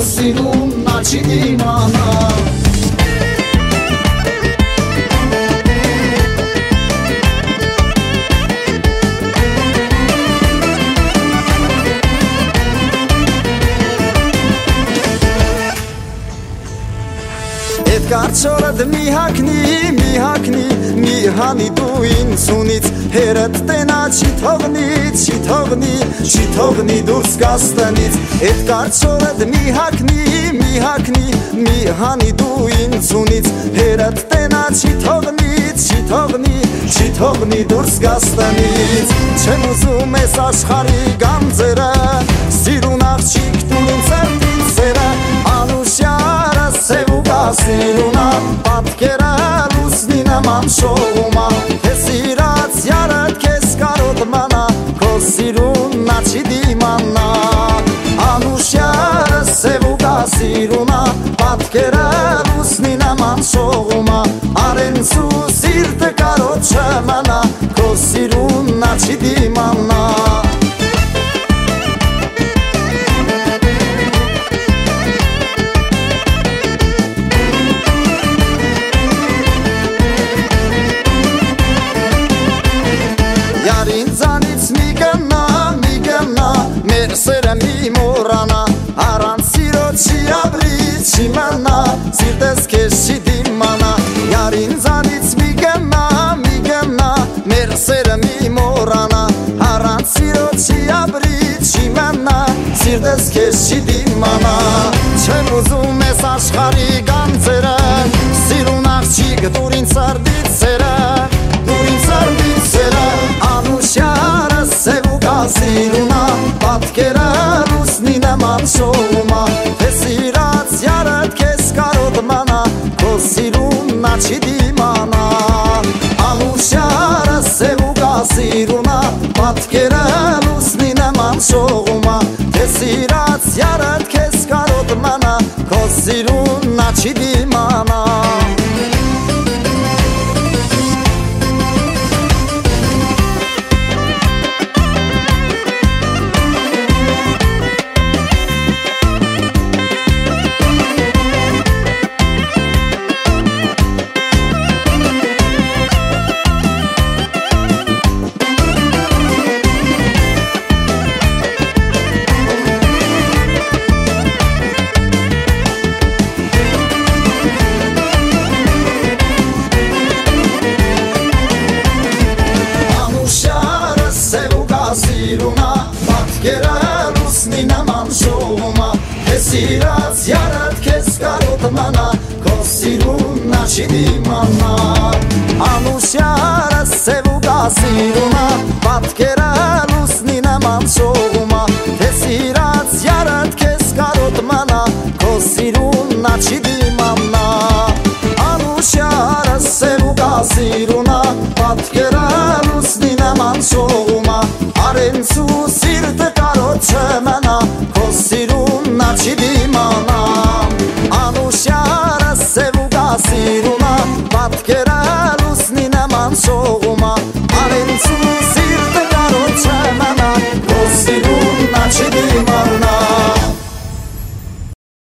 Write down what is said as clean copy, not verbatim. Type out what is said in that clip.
siruna chidimana Կարչորդ մի հակնի, մի հանի դու ինձունից Հերդ տենա չի թողնի դուրս գաս տնից Էդ կարչորդ մի հակնի, մի հանի դու ինձունից Հերդ տենա չի թողնի դուրս գաս տնից Չեմ ուզում ես աշխարի գանձերը Սիրուն աղջիկ դու ինձ եղտին սերը Անուշյարը սև ու Սիրունա պատկերը լուսնի նման շողումա Թե սիրած յարդ կեզ կարոտ մանա Քո սիրունա չի դիմանա Անուշյարը սև ու սիրունա պատկերը լուսնի նման շողումա Արենցու սիրտը կարոտ չմանա Քո սիրունա չի դիմանա Ինձանից մի գնա, մեր սերը մի մորանա Առանց սիրո չի ապրի, չի մնա, սիրտես կեզ չի դիմանա Յար ինձանից մի գնա, մեր սերը մի մորանա Առանց սիրո չի ապրի, չի մնա, սիրտես կեզ չի դիմանա Չեմ ուզում ես աշխարի գանձերը Սիրուն աղջիկ դուր ինձ արդից սերը Անուշյարը սև ու սիրունա պատկերը լուսնի նման շողումա Թե սիրած յարդ կեզ կարոտ մանա Քո սիրունա չի դիմանա Անուշյարը սև ու սիրունա պատկերը լուսնի նման շողումա Թե սիրած յարդ կեզ կարոտ մանա Քո սիրունա չի դիմանա Սիրունա պատկերը լուսնի նման շողումա Թե սիրած յարդ կեզ կարոտ մանա Քո սիրունա չի դիմանա Անուշյարը սև ու սիրունա պատկերը լուսնի նման շողումա Թե սիրած յարդ կեզ կարոտ մանա Քո սիրունա չի դիմանա Անուշյարը սև ու սիրունա պատկերը լուսնի նման շողումա Արենցու սիրտը կարոտ չմանա Քո սիրունա չի դիմանա Անուշյարը սև ու սիրունա պատկերը լուսնի նման շողումա Արենցու